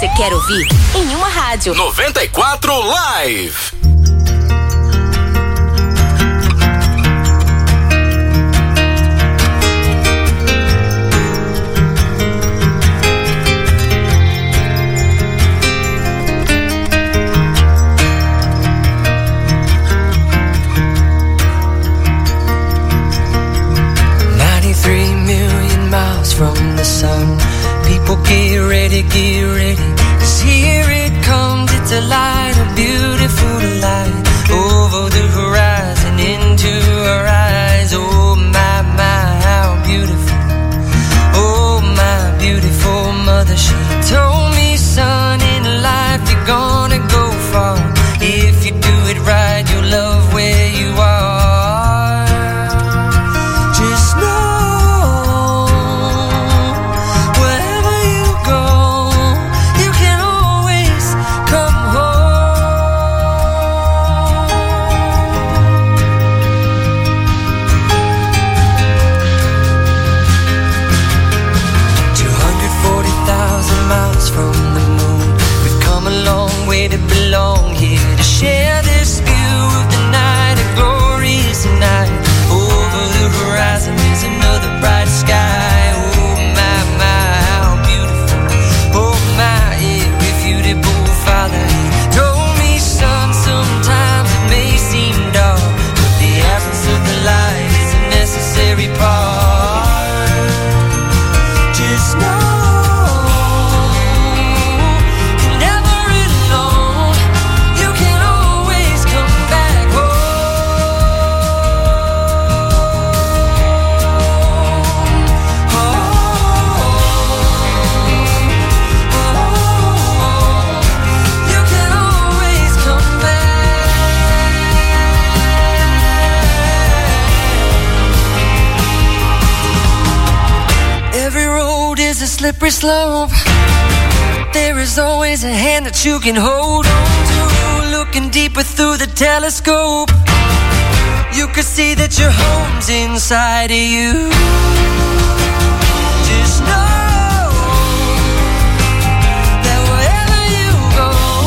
você quer ouvir em uma rádio. 94 Live. From the sun, people get ready, 'cause here it comes, it's a light, a beautiful light, over the horizon, into our eyes. Oh my, my, how beautiful. Oh my beautiful mother, she told me, son, in life you're gonna go far. If you do it right, you'll love where you are. Just know to belong here, to share this view of the night, a glorious night. Over the horizon is another bright sky. Oh my, my, how beautiful. Oh my, irrefutable Father, he told me, son, sometimes it may seem dark, but the absence of the light is a necessary part. Just know a slippery slope. There is always a hand that you can hold on to. Looking deeper through the telescope, you could see that your home's inside of you. Just know that wherever you go,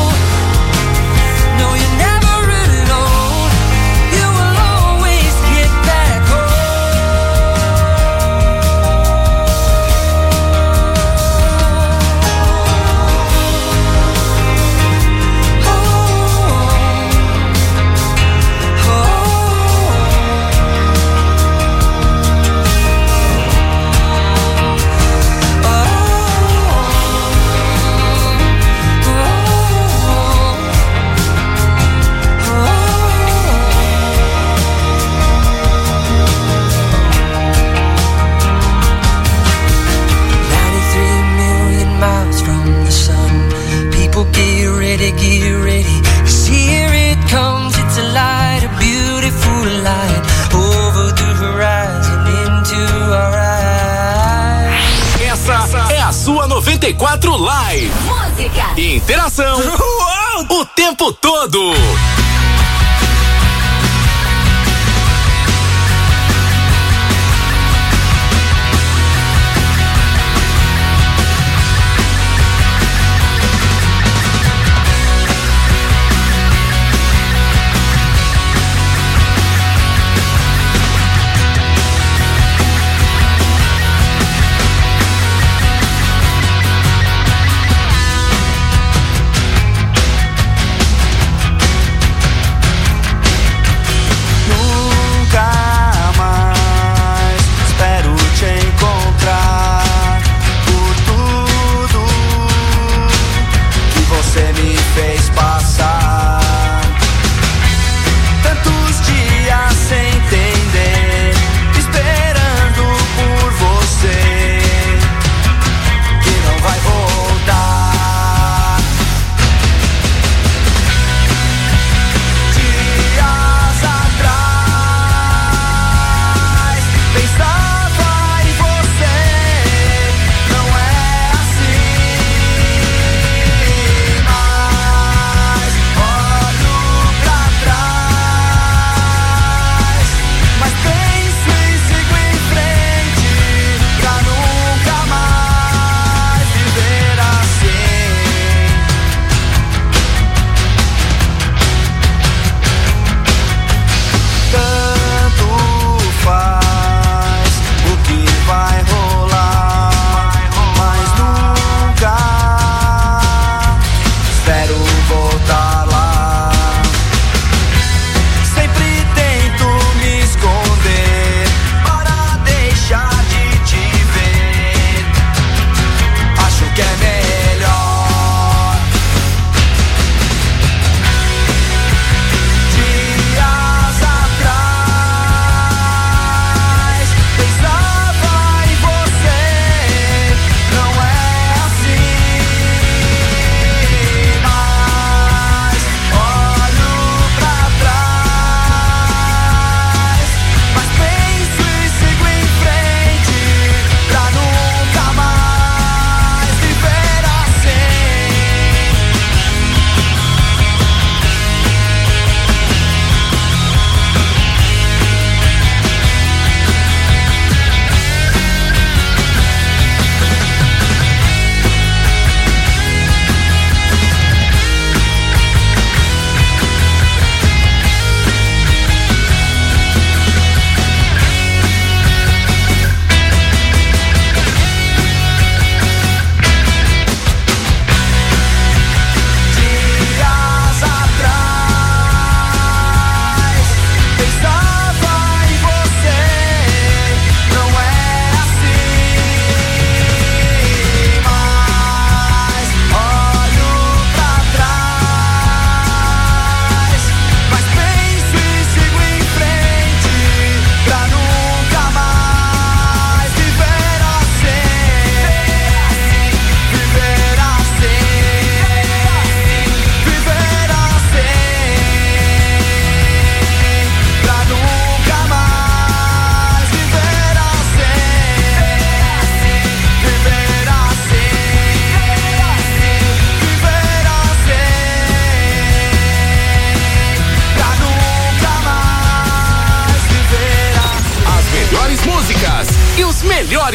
no, you're never really alone. You will always get back home. Get ready, 'cause here it comes, it's a light, a beautiful light, over the horizon, into our eyes. Essa é a sua 94 Live. Música e interação o tempo todo.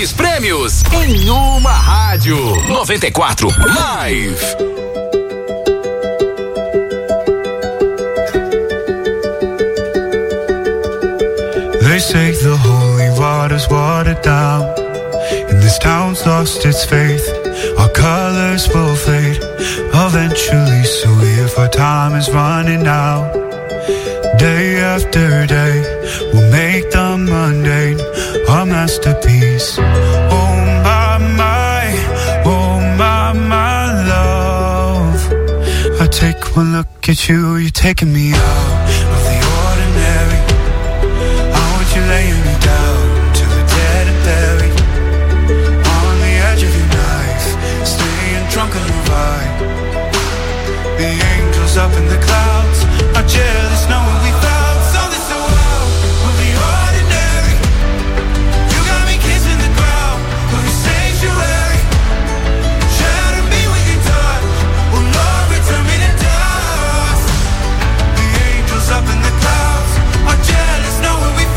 maiores prêmios em uma rádio. 94 Live. They say the holy water's watered down, and this town's lost its faith. Our colors will fade eventually, so if our time is running out, day after day, we'll make the mundane our masterpiece. Oh my love, I take one look at you, you're taking me out of the ordinary. You're laying me down to the dead and buried, on the edge of your knife, staying drunk on your vibe. The angels up in the clouds are jealous knowing we found something so wild of the ordinary. You got me kissing the ground of your sanctuary. Shatter me with your touch, oh Lord, return me to dust. The angels up in the clouds are jealous knowing we found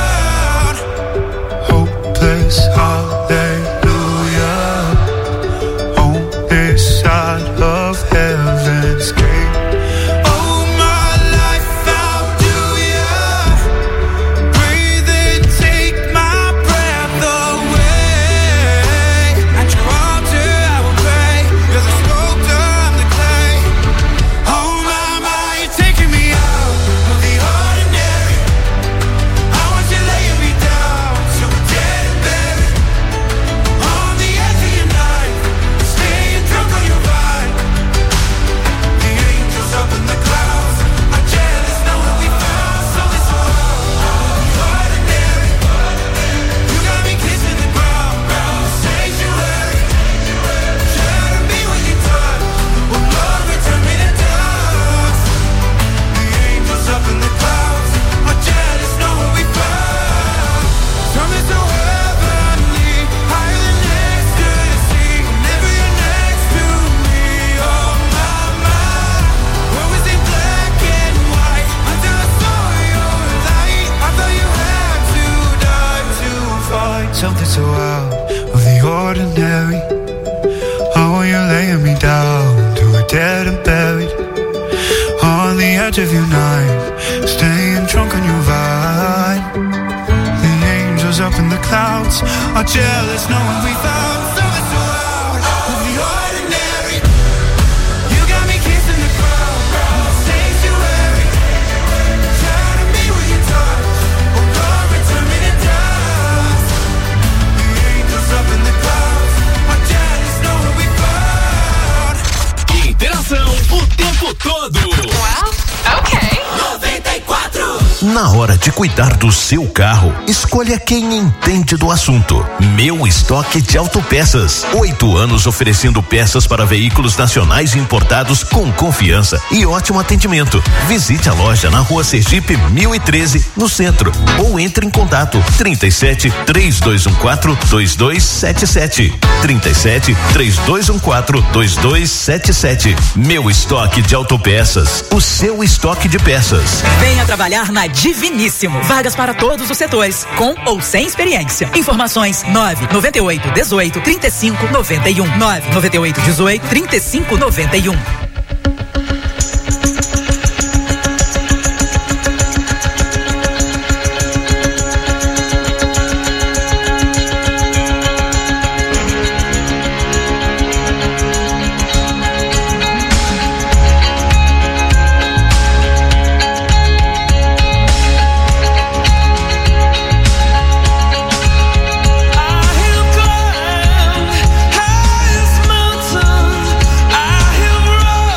hopeless hallelujah on this side of heaven's gate. Oh my life, how do ya breathe and take my breath away? At your altar I will pray, you're the sculptor, I'm the clay. Oh my, you're taking me out of the ordinary. I want you laying me down so we're dead and buried, on the edge of your knife, staying drunk on your vine. The angels up in the clouds are jealous knowing we found something so ordinary. You got me kissing the ground, sanctuary. Shatter me with your touch, oh Lord, return me to dust. The angels up in the clouds are jealous knowing we found something so heavenly, higher than ecstasy. Whenever you're next to me, oh my, what was in black and white until I saw your light? I thought you had to die to find something so out of the ordinary. Oh, you're laying me down to a dead and buried, on the edge of your knife, staying drunk on your vine. The angels up in the clouds are jealous knowing we found something so out of the ordinary. You got me kissing the ground, sanctuary. Shatter me with your touch, oh Lord, return me to dust. The angels up in the clouds are jealous knowing we found. Interação o tempo todo. Well, okay. 94. Na hora de cuidar do seu carro, escolha quem entende do assunto. Meu Estoque de Autopeças. 8 anos oferecendo peças para veículos nacionais e importados com confiança e ótimo atendimento. Visite a loja na Rua Sergipe 1013, no centro, ou entre em contato 37 3214 2277. 37 3214 2277. Meu Estoque de Autopeças. O seu estoque de peças. Venha trabalhar na Diviníssimo. Vagas para todos os setores, com ou sem experiência. Informações 998 18 35 91. 998 18 35 91. I have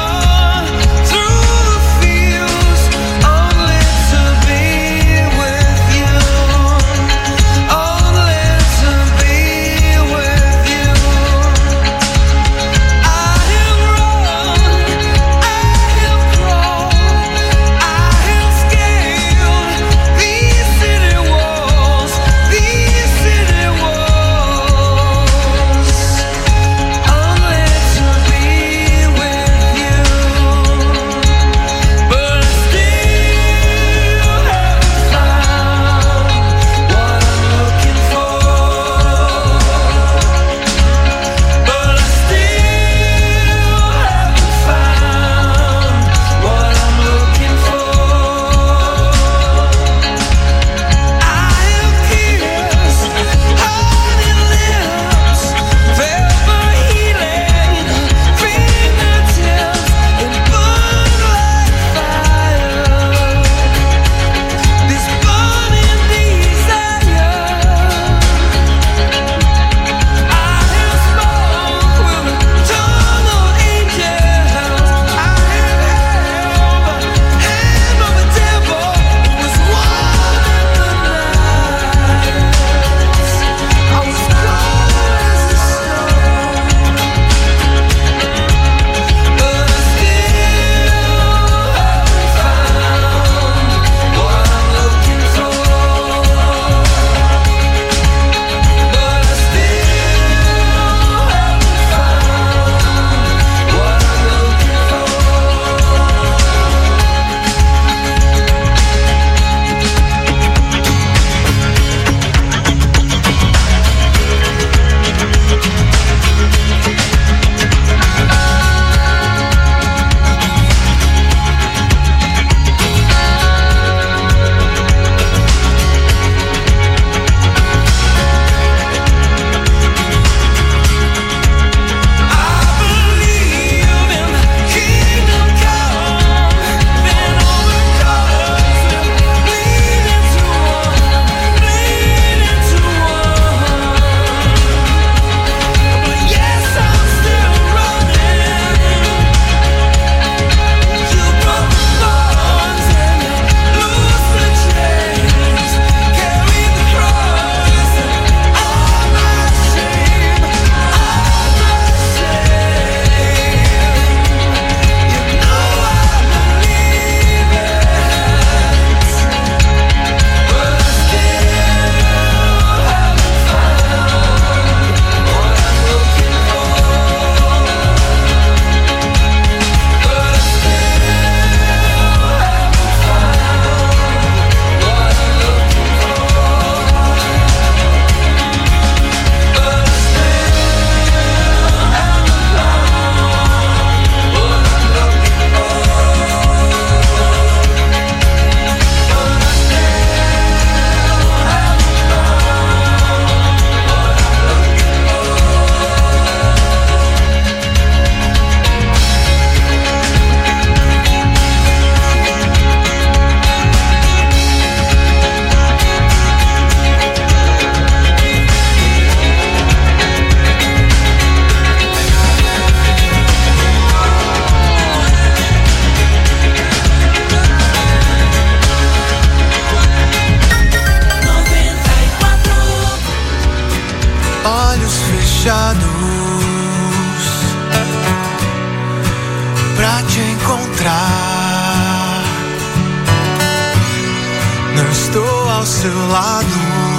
seu lado,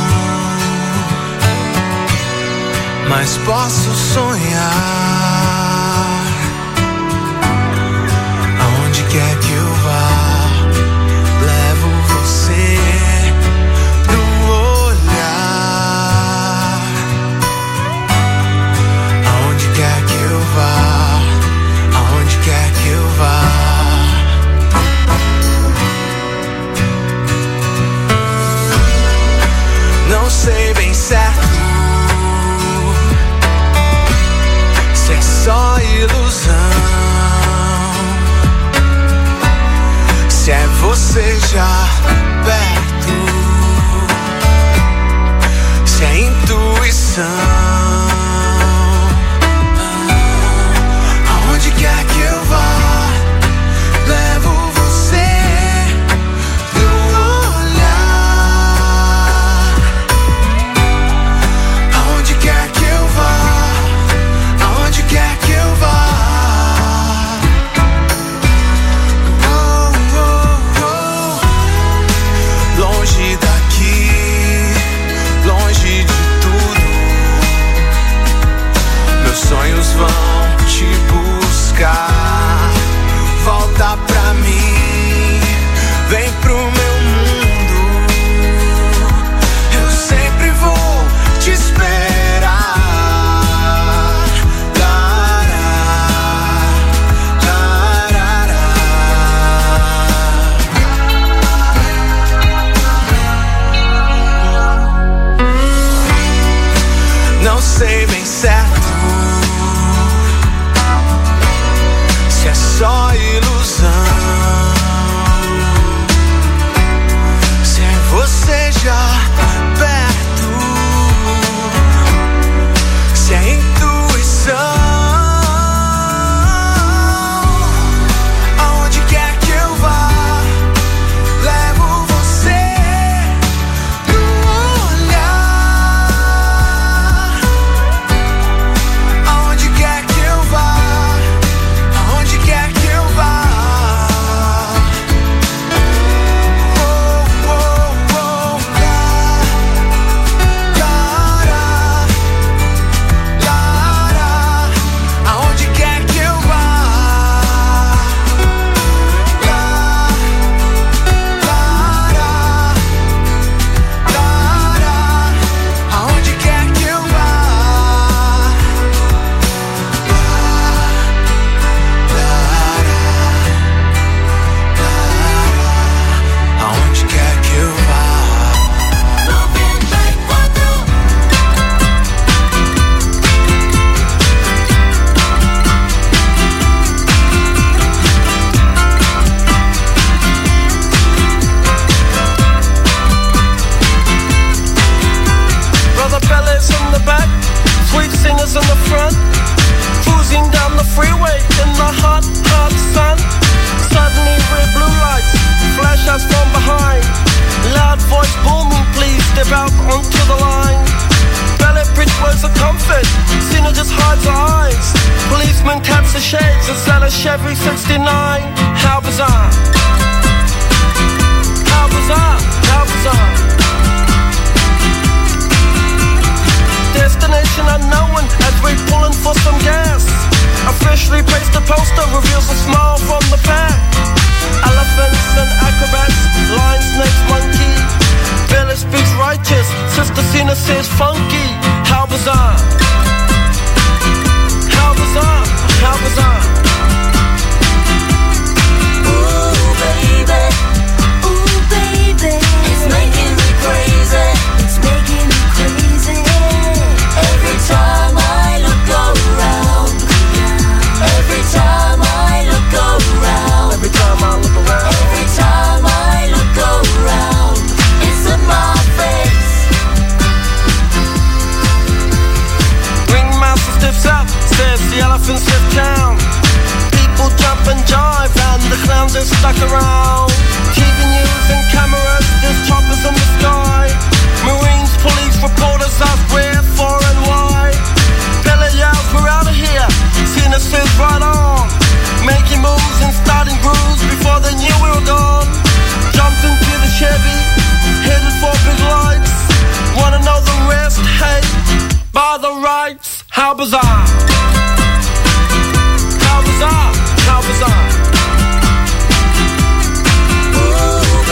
mas posso sonhar. Aonde quer que eu vá, levo você no olhar. Aonde quer que eu vá, aonde quer que eu vá. Não sei bem certo se é só ilusão, se é você já perto, se é intuição. Aonde quer que eu vá, levo você no olhar. Aonde quer que eu vá, aonde quer que eu vá. Longe daqui, longe de tudo, meus sonhos vão te buscar. Volta pra mim, vem pro meu mundo, eu sempre vou te esperar. Não sei bem certo se é só ilusão, se é você já perto, se é intuição. Aonde quer que eu vá, levo você no olhar. Aonde quer que eu vá, aonde quer que eu vá. Oh, oh, oh, aonde quer que eu vá. Aonde quer que eu vá. Aonde quer que eu vá. Brother Bellas in the back, sweet singers in the front, cruising down the freeway in the hot, hot sun. Suddenly red blue lights flash us from behind. Loud voice booming, please step out onto the line. Ballet bridge words of comfort, Cena just hides her eyes. Policeman taps the shades, is that a Chevy 69? How bizarre, how bizarre, how bizarre. Destination unknown as we're pulling for some gas. Officially placed a poster, reveals a smile from the back. Elephants and acrobats, lion, snakes, monkey. Billy speaks righteous, Sister Cena says funky. How bizarre, how bizarre, how bizarre. Ooh baby, it's making me crazy, it's making me crazy. Every time I look around, every time I look around, Every time I look around, every time I look around, it's in my face. Ringmaster stiffs up, says the elephants live town. People jump and jive and the clowns are stuck around. TV news and cameras, there's choppers in the sky. Marines, police, reporters ask where, for and why. Bella yells, we're out of here. Cena says right on. Making moves and starting grooves before they knew we were gone. Jumped into the Chevy, headed for big Bazaar. Cow Bazaar, Cow Bazaar. Ooh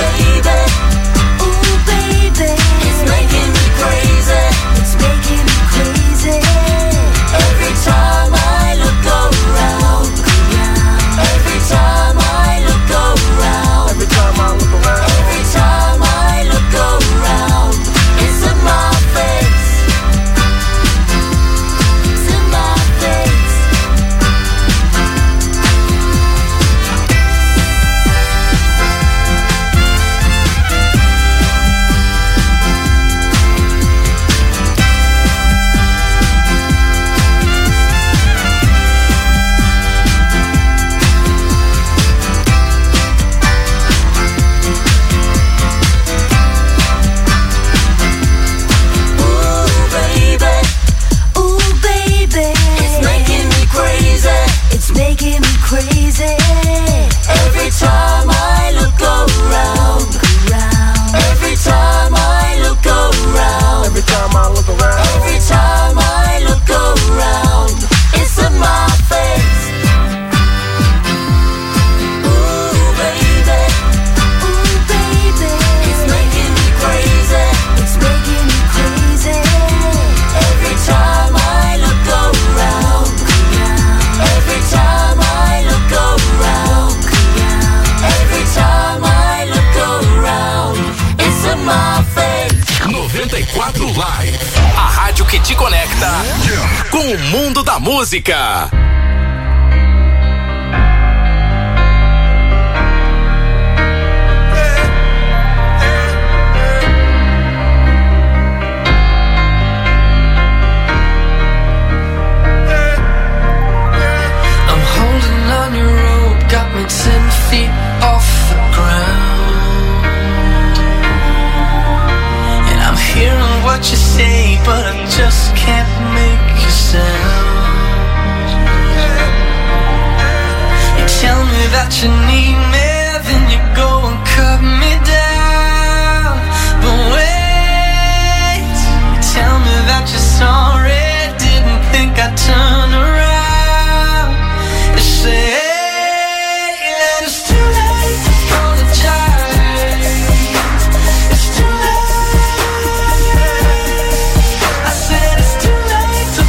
baby, it's making me crazy. It's making me crazy. Every time I look around. Every time I look around. Every time I look around. Every time I look around. It's in my face. It's in my face. It's making me crazy. Every time I look around. Every time I look around. Every time I look around. Every time I look around. It's in my face. Ooh baby, it's making me crazy. It's making me crazy. Every time I look around. Every time I look around. Every time I look around. It's in my face. 94 Live. A rádio que te conecta com o mundo da música. I'm holding on your rope, got me 10 feet off the ground. And I'm hearing what you say, but I just can't make a sound. You tell me that you need me, then you go and cut me down. But wait, you tell me that you're sorry, didn't think I'd turn around. You say that it's too late to apologize. It's too late. I said it's too late to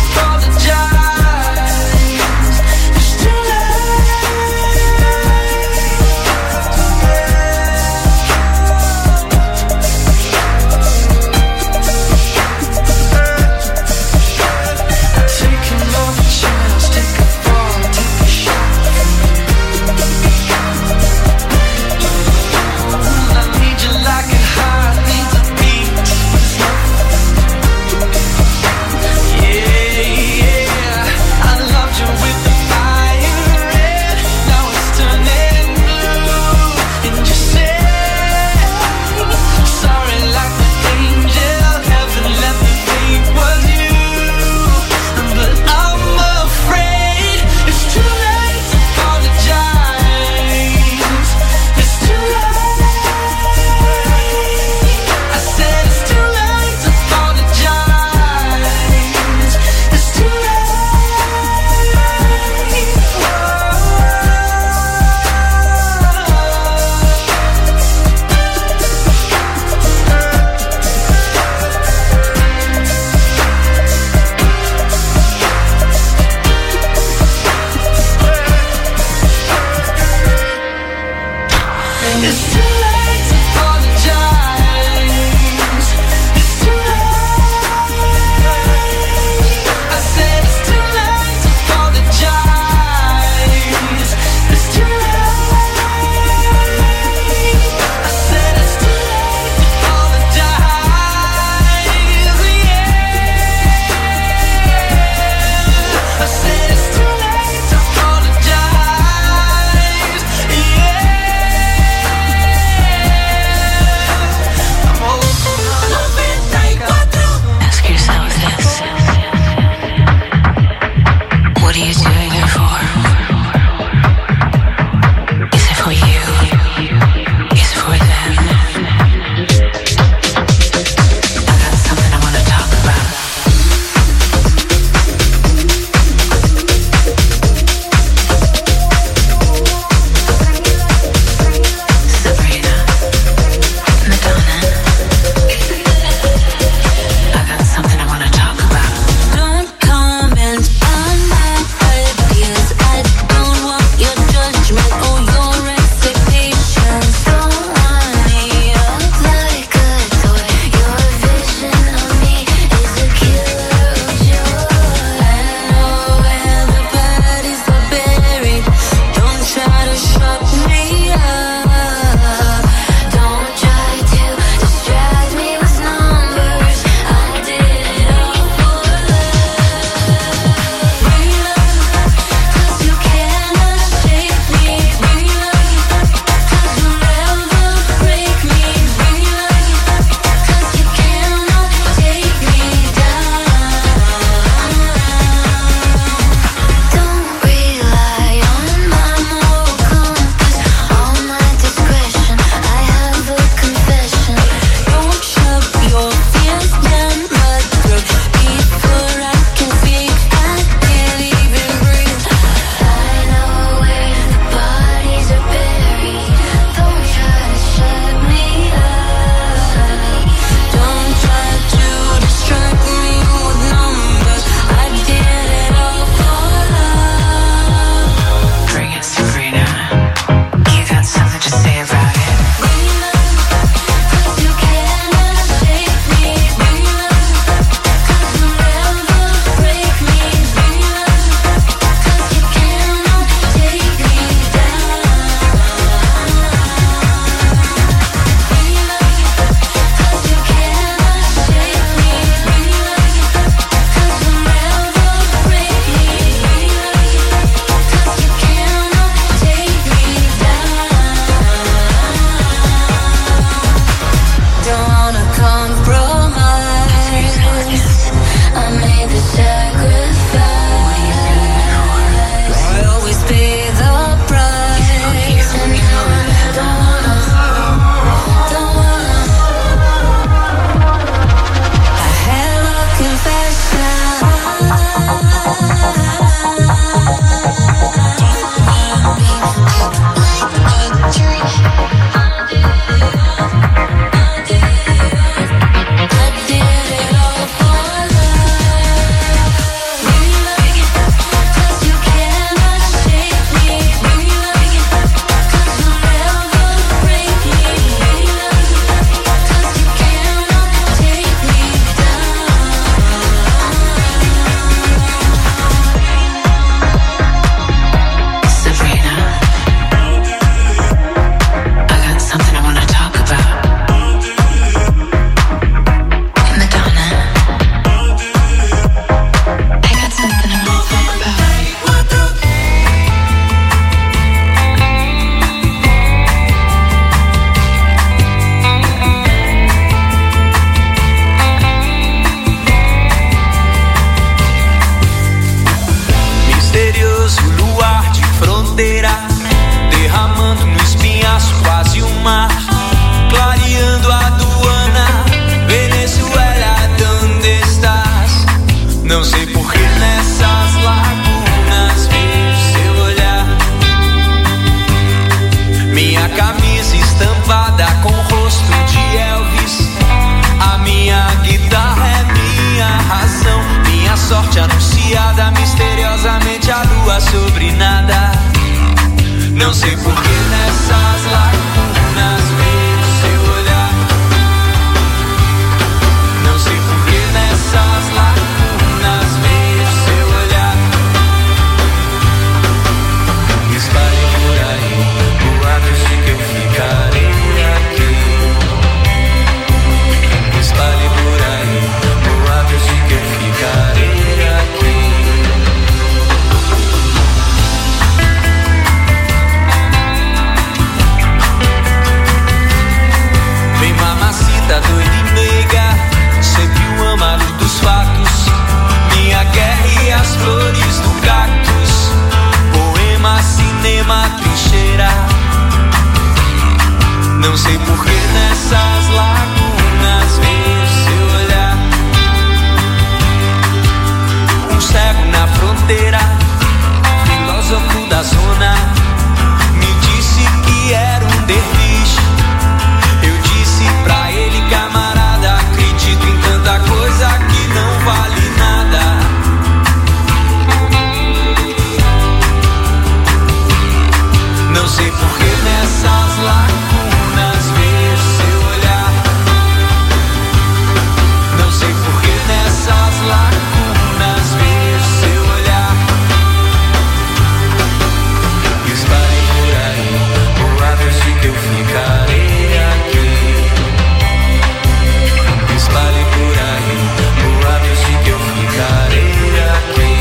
apologize. It's too late. Não sei por que nessas lacunas vejo seu olhar. Não sei por que nessas lacunas vejo seu olhar. Espalhe por aí boatos de que eu ficarei aqui. Espalhe por aí boatos de que eu ficarei aqui. Vem mamacita doida e meiga, sempre o amado dos fatos. Minha guerra e as flores do cactus. Poema, cinema, trincheira. Não sei por que nessas lacunas vejo seu olhar. Um cego na fronteira, filósofo da zona, me disse que era um derviche. Eu disse pra ele, camarada, acredito em tanta coisa que não vale nada. Não sei por que nessas lacunas vejo seu olhar. Não sei por que nessas lacunas vejo seu olhar. Espalhe por aí boatos de que eu ficarei aqui. Espalhe por aí boatos de que eu ficarei aqui.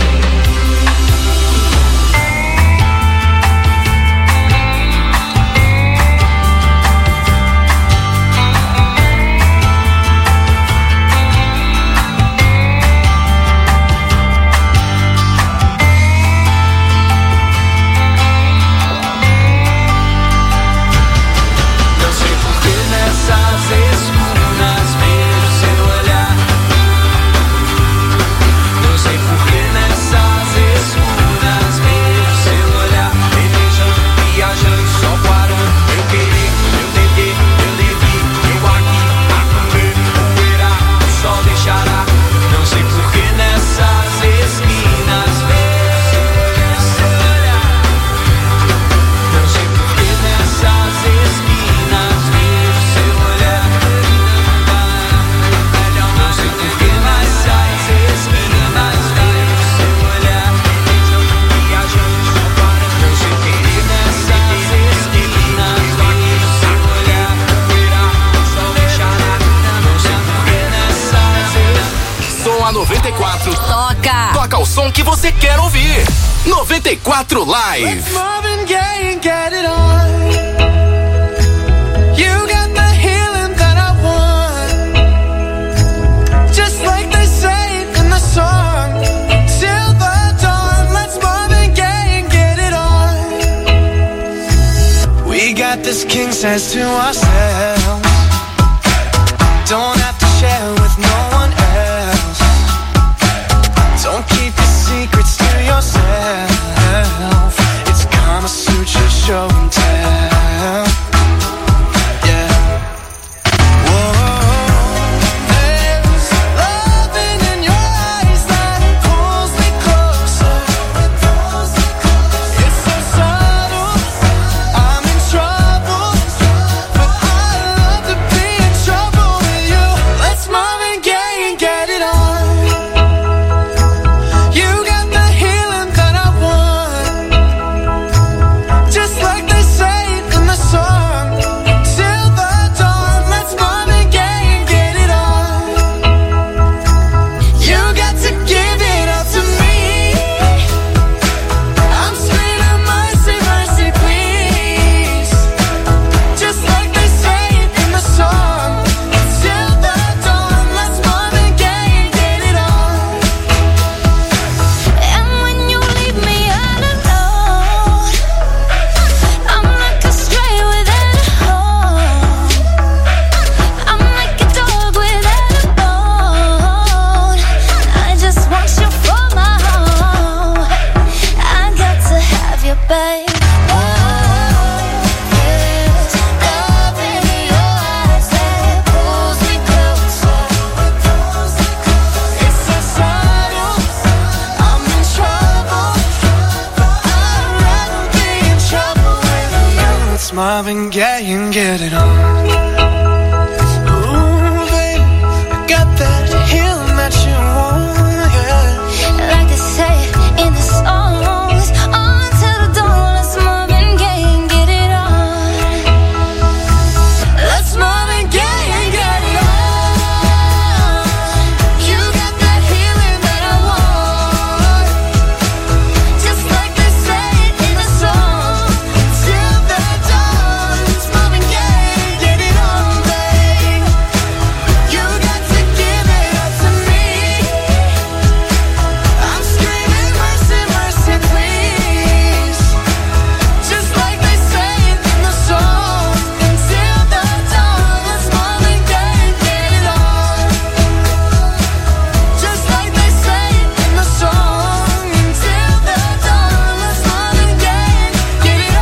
Não sei por que nessas escuras vejo seu olhar. Não sei por que nessas escuras vejo seu olhar. Pelejando, viajando, só parando. Eu querer, eu dever, eu devi. Eu aqui, a comer, poeira, o sol deixará. Não sei por que nessas esquinas vejo seu olhar. Não sei por que nessas esquinas vejo seu olhar. Não sei por que nessas esquinas vejo seu olhar. Viajando, só parando. Não sei por que nessas esquinas vejo seu olhar. O sol deixará. Não sei por que nessas esquinas. Som a 94. Toca! Toca o som que você quer ouvir. 94 Live. Marvin Gaye and get it on. You got the healing that I want. Just like they say in the song. Till the dawn, let's Marvin Gaye and get it on. We got this king size to ourselves. Don't have to share with no one else. Don't keep your secrets to yourself. It's Kama Sutra show and tell. Yeah. Whoa. There's loving in your eyes that pulls me closer. It's so subtle, I'm in trouble, but I love to be in trouble with you. Let's Marvin Gaye and get it on. Ooh, baby, I got that healing that you want, yeah. Like they say in the songs, on till the dawn. Let's Marvin Gaye and get it on. Let's Marvin Gaye and get it on. You got that healing that I want. Just like they say it in the song, till the dawn. Let's Marvin Gaye and get it on, babe. You got to give it up to me. I'm screaming mercy, mercy, please. Just like they say it in the song, until the dawn. Let's Marvin Gaye and get it on. Just like they say it in the song, until the dawn. Let's Marvin Gaye and get it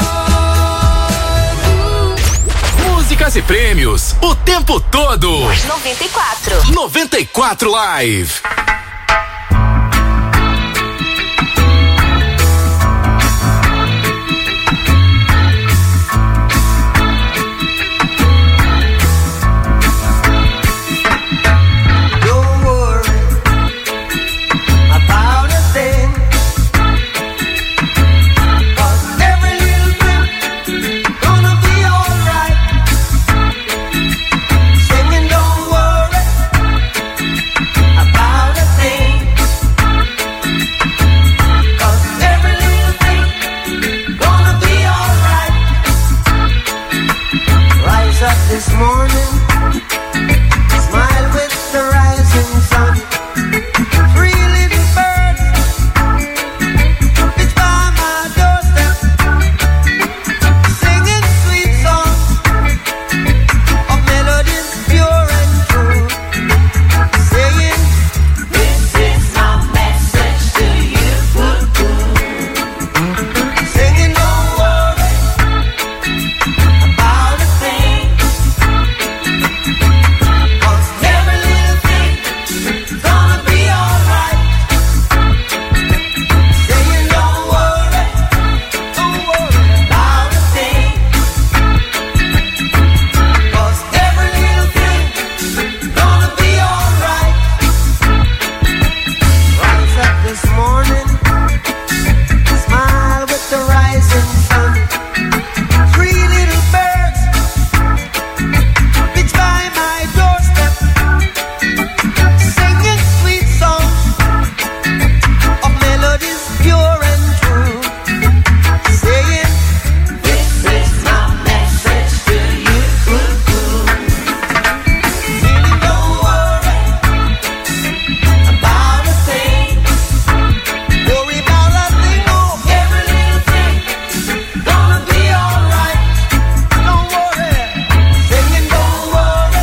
on. Músicas e prêmios o tempo todo. 94. 94 Live. Don't worry about a thing, 'cause every little thing gonna be alright. Singing, don't worry about a thing, 'cause every little thing gonna be alright. Rise up this morning, smile with the rising sun. Three little birds pitch by my doorstep, singing sweet songs of melodies pure and true, saying, "This is my message to you." Singing, don't worry about a thing, 'cause every little thing gonna be alright. Saying, don't worry about a thing, 'cause every little thing gonna be alright. Rise up this morning, smile with the rising sun. Three little birds pitch by my doorstep, singing sweet songs of melodies pure and true, saying, "This is my message to you." Really don't worry about a thing. Worry about a thing, oh, every little thing gonna be alright. Don't worry, singing, don't worry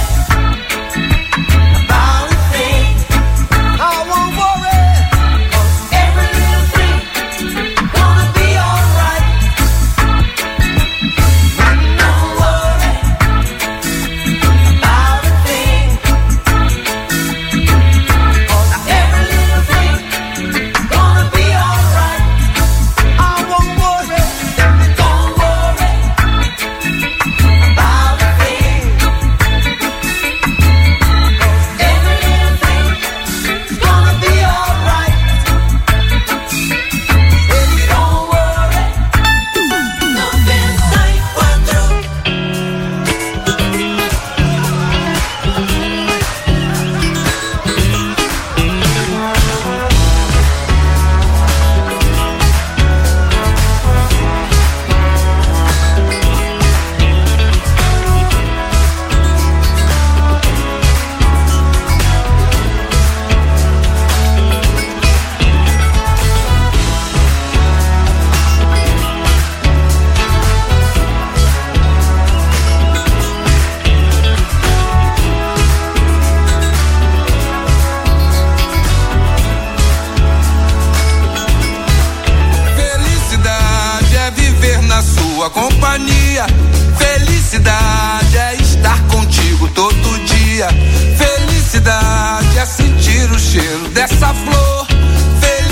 about a thing. I won't worry, 'cause every little thing gonna be alright. Don't worry about a thing, 'cause every little thing gonna be alright. I won't worry, don't worry about a thing, 'cause every little thing gonna be alright. Baby, don't worry, no pensa en cuatro. Felicidade é viver na sua companhia. Felicidade é estar contigo todo dia. Felicidade é sentir o cheiro dessa flor.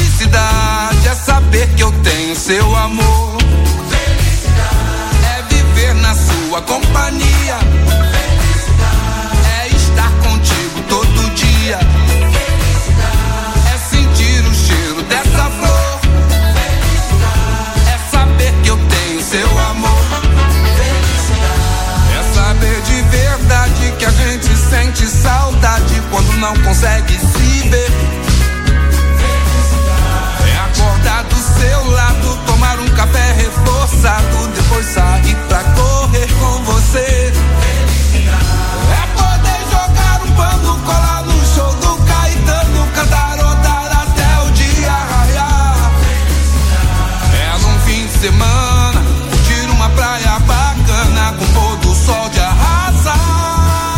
Felicidade é saber que eu tenho seu amor. Felicidade é viver sua companhia. É estar contigo todo dia. É sentir o cheiro dessa flor. É saber que eu tenho seu amor. É saber de verdade que a gente sente saudade quando não consegue se ver. É acordar do seu lado, tomar um café reforçado, depois sair pra correr com você. É poder jogar um pano, colar no show do Caetano, cantarodar até o dia raiar. É num fim de semana, curtir uma praia bacana, com pôr do sol de arrasar.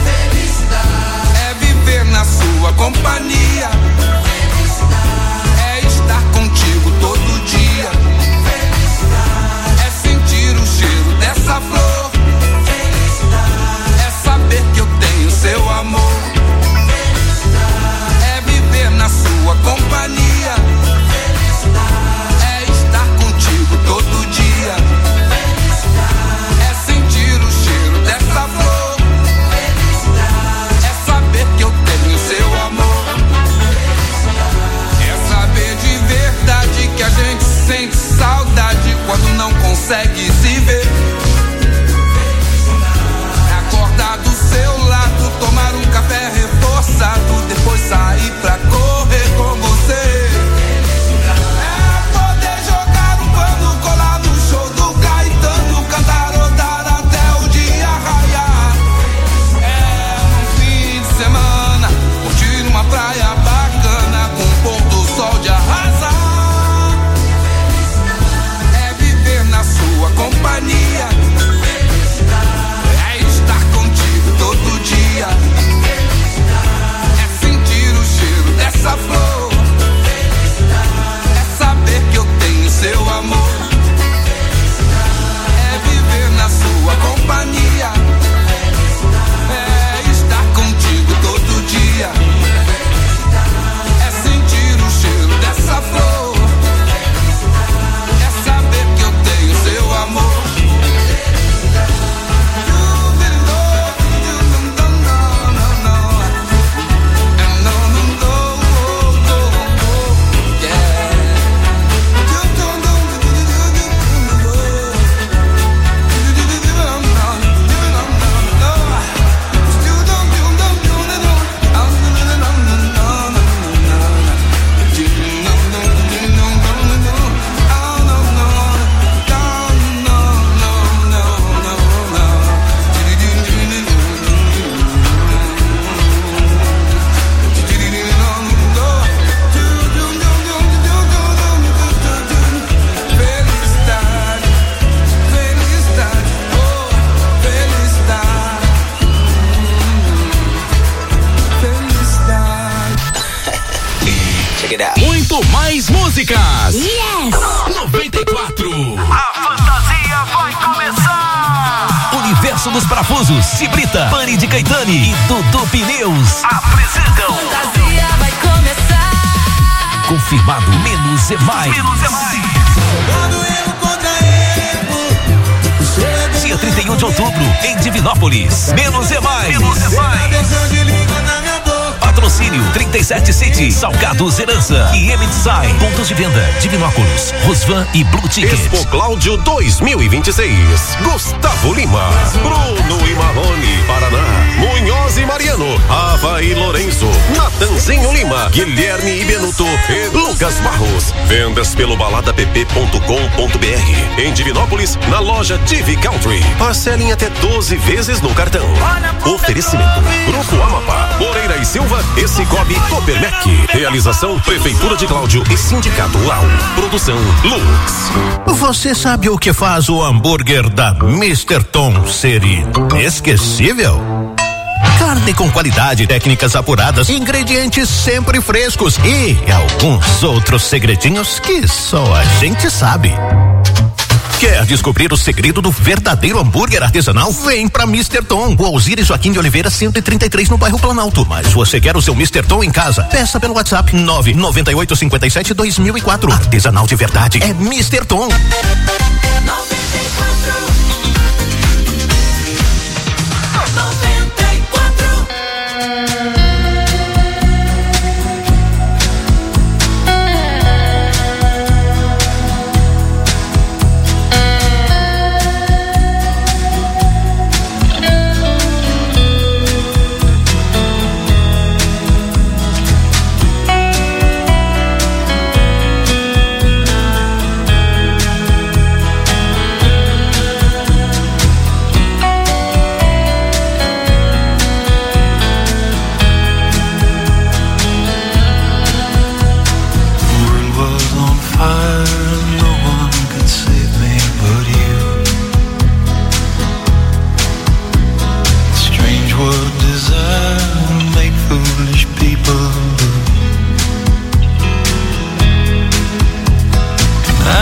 É viver na sua companhia. É estar contigo todo dia. É sentir o cheiro dessa flor. É saber que eu tenho seu amor. É viver na sua companhia. É estar contigo todo dia. É sentir o cheiro dessa flor. É saber que eu tenho seu amor. É saber de verdade que a gente sente saudade quando não consegue se ver. É acordar do seu lado, tomar um café reforçado, depois sair pra correr com você. É poder jogar um pano, colar no show do Caetano, cantarodar até o dia raiar. É um fim de semana, curtir uma praia bacana, com o pôr do sol de arrasar. É viver na sua companhia. É estar contigo todo dia. É sentir o cheiro dessa flor. É saber que eu tenho seu amor. É viver na sua companhia. É estar contigo todo dia. É sentir o cheiro dessa flor. É saber que eu tenho seu amor. Muito mais músicas. Yes! 94. A fantasia vai começar! Universo dos Parafusos, Cibrita, Pani de Caetani e Dudu Pneus. Apresentam Fantasia vai começar. Confirmado, menos é mais. Menos é mais. Dia 31 de outubro, em Divinópolis. Menos é mais. Menos é mais. Patrocínio 37 City, Salgados Herança e M-Design. Pontos de venda, Divinópolis, Rosvan e Blue Ticket. Expo Cláudio 2026. Gustavo Lima, Bruno e Marrone, Paraná, Munhoz e Mariano, Ava e Lourenço, Natanzinho Lima, Guilherme e Benuto e Lucas Barros. Vendas pelo baladapp.com.br. Em Divinópolis, na loja TV Country. Parcelem até 12 vezes no cartão. Oferecimento: Grupo Amapá, Moreira e Silva e Cicobi Copermec. Realização: Prefeitura de Cláudio e Sindicato UAU. Produção: Lux. Você sabe o que faz o hambúrguer da Mr. Tom ser inesquecível? Carne com qualidade, técnicas apuradas, ingredientes sempre frescos e alguns outros segredinhos que só a gente sabe. Quer descobrir o segredo do verdadeiro hambúrguer artesanal? Vem pra Mr. Tom, o Alzire Joaquim de Oliveira 133 no bairro Planalto. Mas você quer o seu Mr. Tom em casa? Peça pelo WhatsApp 99857-2004. Artesanal de verdade é Mr. Tom. 94.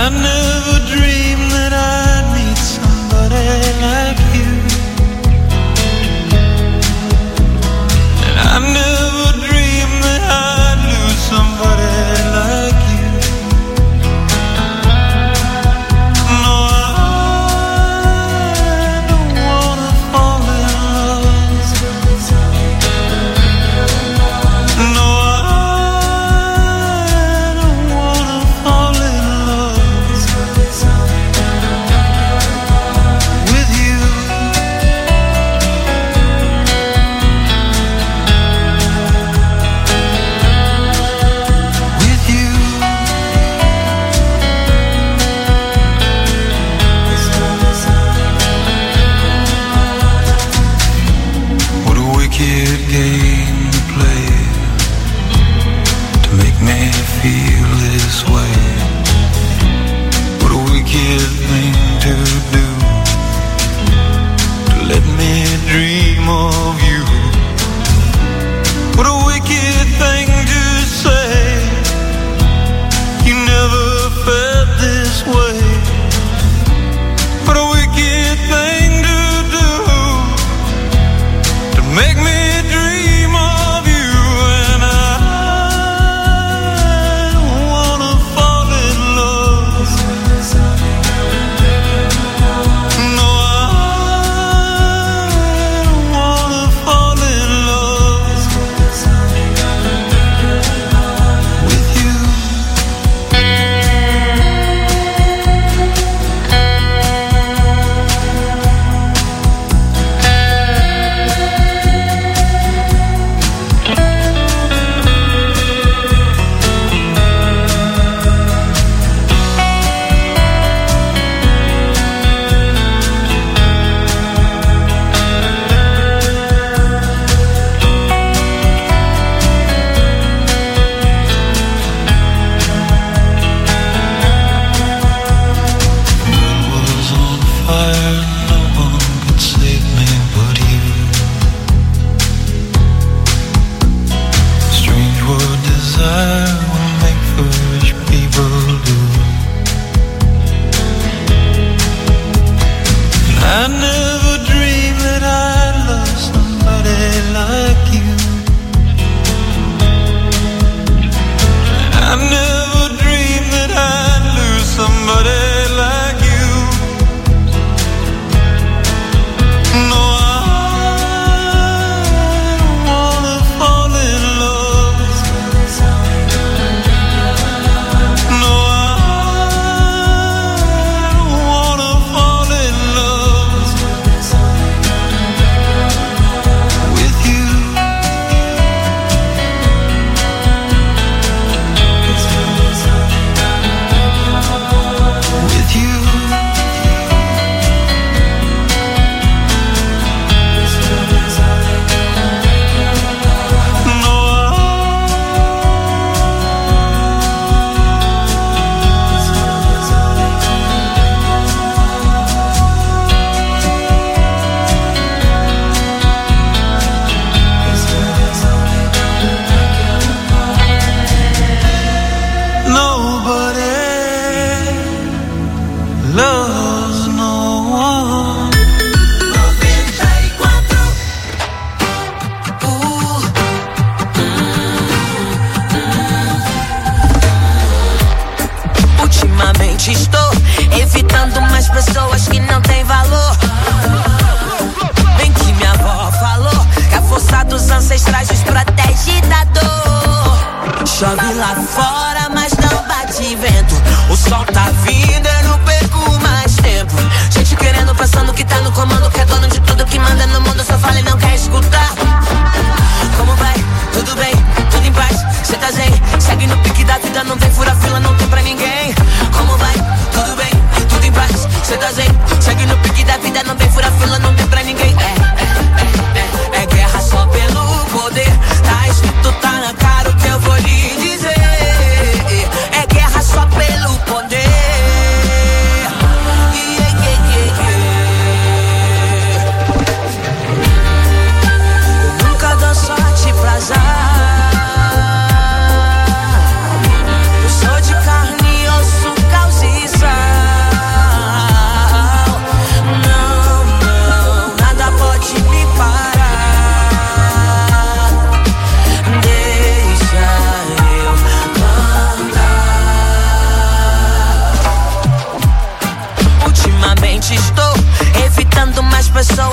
I never dreamed that I'd meet somebody like you. And I never dreamed that I'd lose somebody like you. No, I don't wanna fall in love. No, I don't wanna fall in love with you. With you. What a wicked game to play to make me feel this way. What a wicked thing to do to let me dream of you. What a wicked thing to say. You never felt this way. What a wicked thing to do to make me dream of you. And I don't wanna fall in love. No, I don't wanna fall in love with you. Was on fire, no one could save me but you. Strange what desire will make foolish people do. I never dreamed that I'd love somebody like you. I never dreamed that I'd lose somebody like you. No, I don't wanna fall in love. No, I don't wanna fall in love with you. With you. No, nobody loves no one. Ultimamente estou evitando mais pessoas que não têm valor. Bem que minha avó falou que a força dos ancestrais nos protege da dor. Chove lá fora, mas não bate vento. O sol tá vindo, eu não perco mais tempo. Gente querendo, pensando que tá no comando, que é dono de tudo que manda no mundo. Só fala e não quer escutar. Como vai? Tudo bem? Tudo em paz? Cê tá zen? Segue no pique da vida, não tem fura-fila, não tem pra ninguém. Como vai? Tudo bem? Tudo em paz? Cê tá zen? Segue no pique da vida, não tem fura-fila, não tem pra ninguém. É guerra só pelo poder. Tá escrito, tá na cara o que eu vou lhe dizer.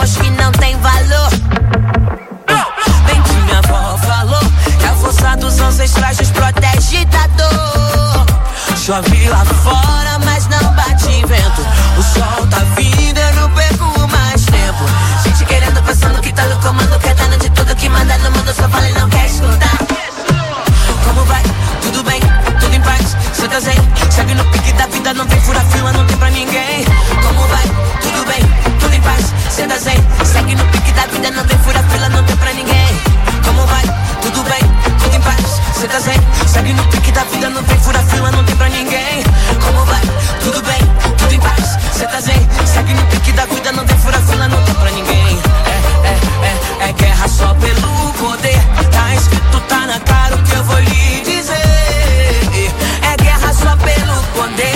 pessoas que não têm valor. Bem que minha avó falou que a força dos ancestrais nos protege da dor. Chove lá fora, mas não bate vento. O sol tá vindo, eu não perco mais tempo. Gente querendo, pensando que tá no comando, quer dando de tudo que manda no mundo, só fala e não quer escutar. Como vai? Tudo bem? Tudo em paz? Cê tá zen? Segue no pique da vida, não tem fura fila, não tem pra ninguém. Como vai? Tudo bem? Tudo em paz? Cê tá zen? Segue no pique da vida, não tem fura fila, não tem pra ninguém. Como vai? Tudo bem? Tudo em paz? Cê tá zen? Segue no pique da vida, não tem fura fila, não tem pra ninguém. Como vai? Tudo bem? Tudo em paz? Cê tá zen? Segue no pique da vida, não tem fura fila, não tem pra ninguém. É guerra só pelo poder. Tá escrito, tá na cara o que eu vou lhe dizer. É guerra só pelo poder.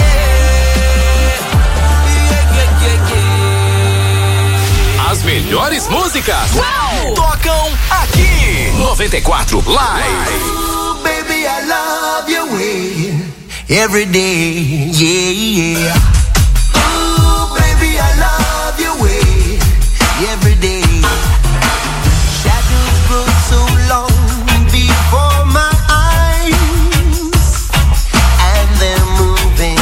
As melhores músicas tocam aqui. 94 Live. Ooh, baby, I love your way every day, yeah. Ooh, baby, I love your way every day. Shadows grow so long before my eyes, and they're moving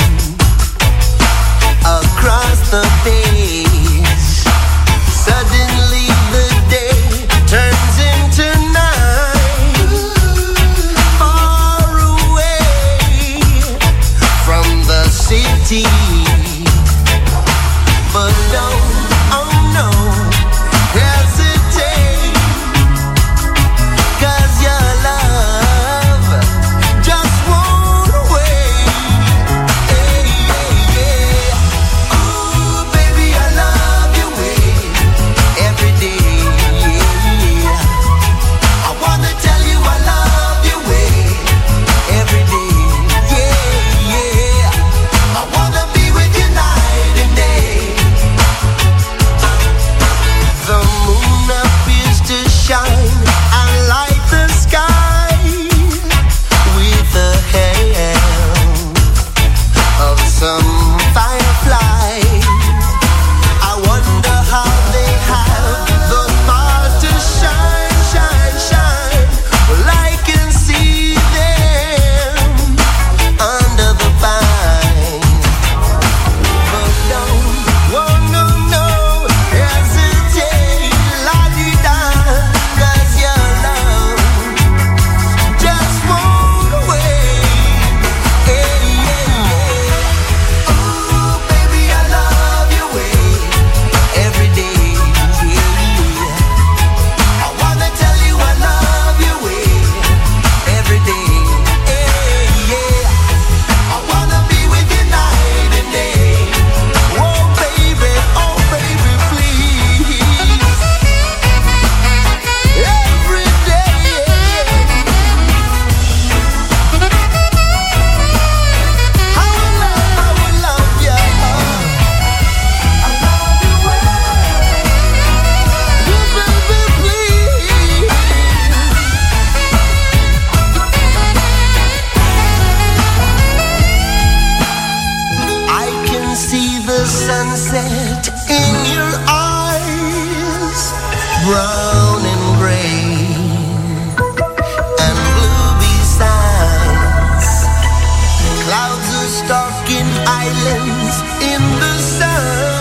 across the page. Suddenly the day turns into night, far away from the city. But don't, oh no, hesitate, 'cause your love just won't wait. Hey, yeah, yeah. Ooh, baby, I love your way every day, yeah. I wanna tell you I love your way every day, yeah, yeah. I wanna be with you night and day. The moon appears to shine and light the sky with the help of some firefly. I wonder how they have the power to shine, shine, shine. Well, I can see them under the pine. But don't, oh no, no, hesitate, la-di-da, 'cause your love just won't wait. Hey, yeah, yeah. Ooh, baby, I love your way every day, yeah. I wanna tell you I love your way every day, yeah. I wanna be with you night and day. Oh baby, please. Every day. I will love you. I love you well. Baby, please. I can see the sunset in your eyes, brown and gray and blue besides. Clouds are stalking islands in the sun.